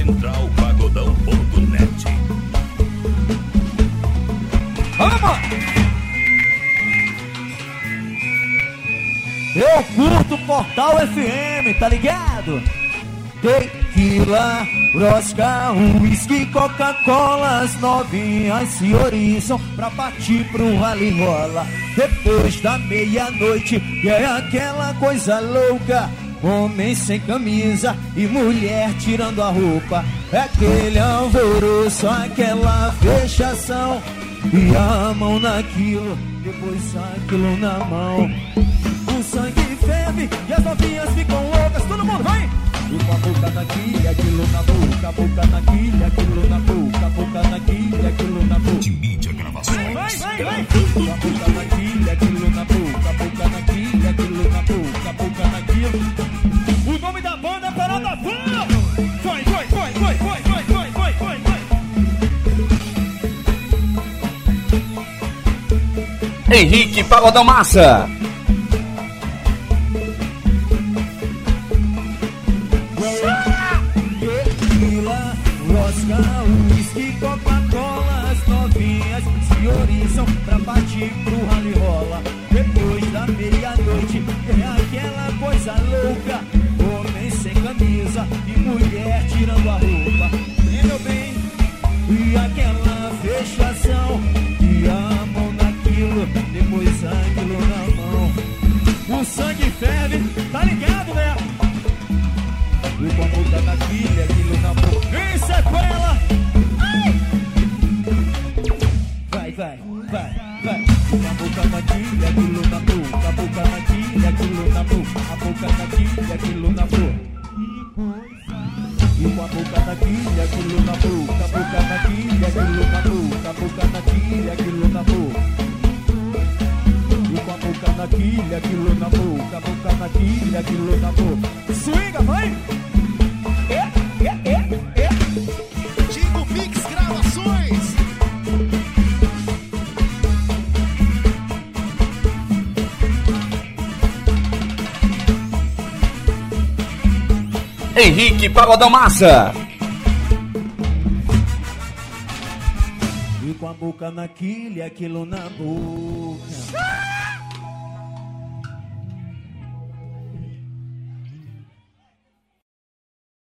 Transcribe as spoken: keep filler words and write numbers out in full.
central pagodão ponto net. Vamos! Eu curto Portal F M, tá ligado? Tequila, rosca, uísque, Coca-Cola, as novinhas se oriçam pra partir pro rally rola. Depois da meia-noite, é aquela coisa louca, homem sem camisa e mulher tirando a roupa. É aquele alvoroço, aquela fechação, e a mão naquilo, depois aquilo na mão. O sangue ferve e as novinhas ficam loucas. Todo mundo vai! E com a boca naquilo, aquilo na boca, a boca naquilo, aquilo na boca, a boca naquilo, aquilo na boca. De mídia gravações. Vai, vai, vai! Com a boca naquilo, aquilo na boca, a boca naquilo, aquilo na boca, a boca naquilo. O nome da banda é Parada Fã! Vai, vai, vai, vai, vai, vai, vai, vai, vai, vai! Henrique Pagodão Massa. Tequila, rosca, uísque, Coca-Cola, as novinhas se oriçam pra partir pro rally rola. Depois da meia-noite é aquela coisa louca, homem sem camisa e mulher tirando a roupa. E meu bem, e aquela fechação, e a mão naquilo, depois aquilo na mão. O sangue ferve, tá ligado, né? E com a boca naquilo, aquilo na boca. Em sequela! Ai! Vai, vai, vai, vai. E com a boca naquilo, aquilo na boca. A boca naquilo, aquilo na boca. A boca naquilo, aquilo na boca. E com a boca naquilo, aquilo na boca. A boca naquilo, aquilo na boca. A boca naquilo, aquilo na boca. E com a boca naquilo, aquilo na boca. A boca naquilo, aquilo na boca. Swinga, vai! É, é, é, é. Tico Mix Gravações. Henrique Pagodão Massa. E com a boca naquilo e aquilo na boca.